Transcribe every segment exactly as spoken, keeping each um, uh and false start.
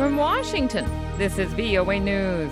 From Washington, this is V O A News.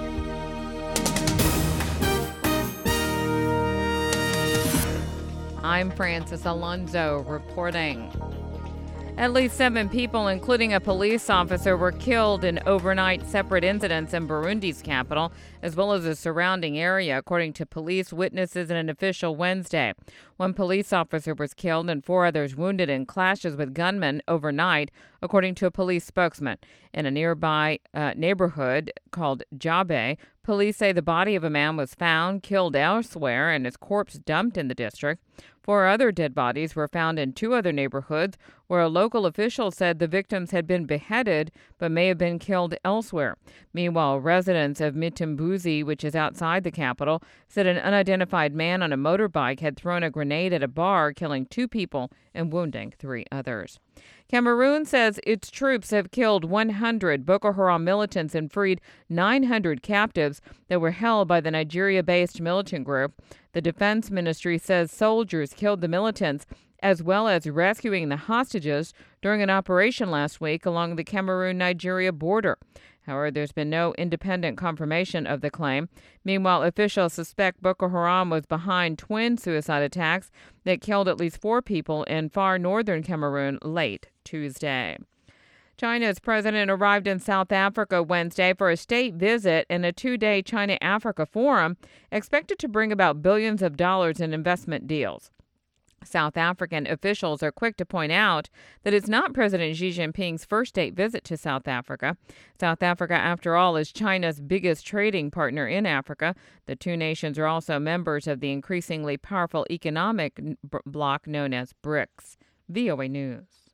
I'm Francis Alonso reporting. At least seven people, including a police officer, were killed in overnight separate incidents in Burundi's capital, as well as the surrounding area, according to police, witnesses, and an official Wednesday. One police officer was killed and four others wounded in clashes with gunmen overnight, according to a police spokesman. In a nearby uh, neighborhood called Jabe, police say the body of a man was found killed elsewhere and his corpse dumped in the district. Four other dead bodies were found in two other neighborhoods where a local official said the victims had been beheaded but may have been killed elsewhere. Meanwhile, residents of Mitimbuzi, which is outside the capital, said an unidentified man on a motorbike had thrown a grenade at a bar, killing two people and wounding three others. Cameroon says its troops have killed one hundred Boko Haram militants and freed nine hundred captives that were held by the Nigeria-based militant group. The defense ministry says soldiers killed the militants as well as rescuing the hostages during an operation last week along the Cameroon-Nigeria border. However, there's been no independent confirmation of the claim. Meanwhile, officials suspect Boko Haram was behind twin suicide attacks that killed at least four people in far northern Cameroon late Tuesday. China's president arrived in South Africa Wednesday for a state visit and a two-day China-Africa forum expected to bring about billions of dollars in investment deals. South African officials are quick to point out that it's not President Xi Jinping's first state visit to South Africa. South Africa, after all, is China's biggest trading partner in Africa. The two nations are also members of the increasingly powerful economic bloc known as BRICS. V O A News.